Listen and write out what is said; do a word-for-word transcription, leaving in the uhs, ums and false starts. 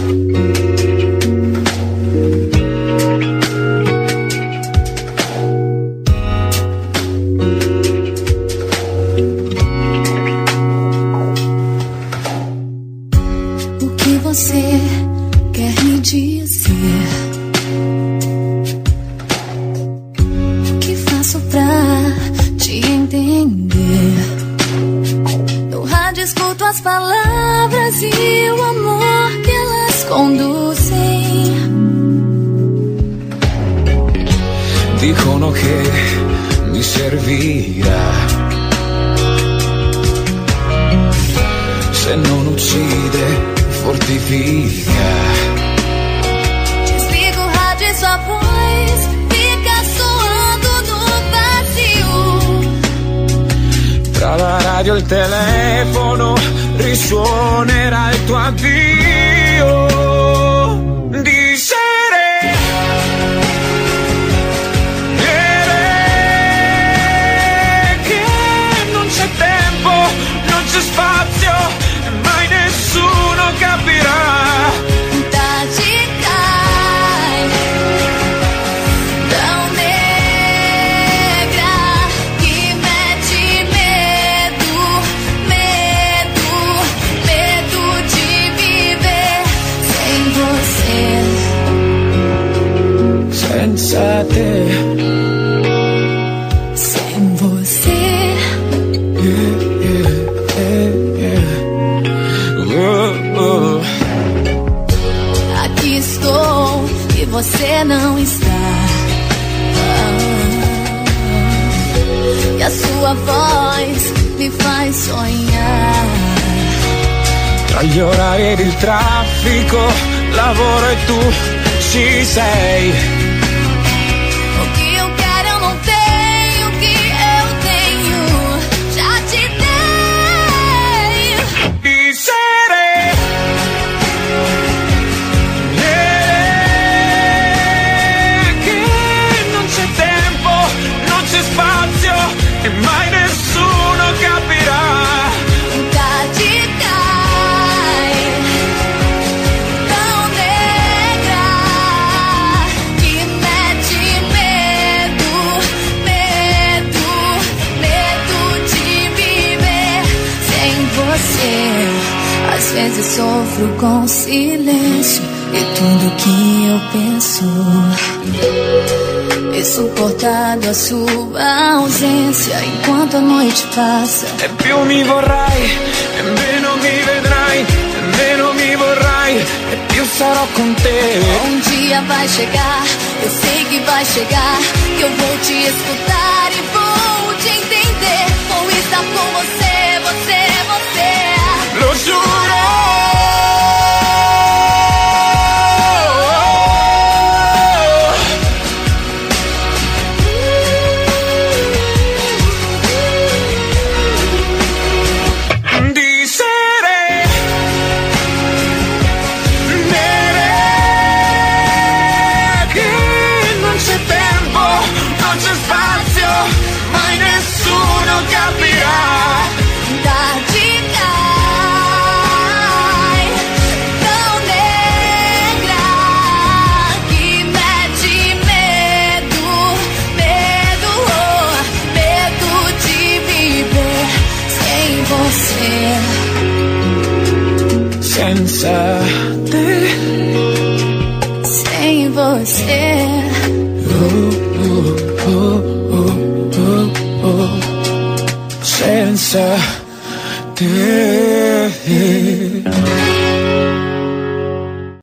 Sofro com silêncio e tudo que eu penso é suportado a sua ausência enquanto a noite passa. E più mi vorrai, e meno mi vedrai, e meno mi vorrai, e più sarò con te. Um dia vai chegar, eu sei que vai chegar, que eu vou te escutar e vou te entender. Vou estar com você, você, você. Lo giuro. Senza te, sem você, oh, oh, oh, oh, oh, oh. Senza te.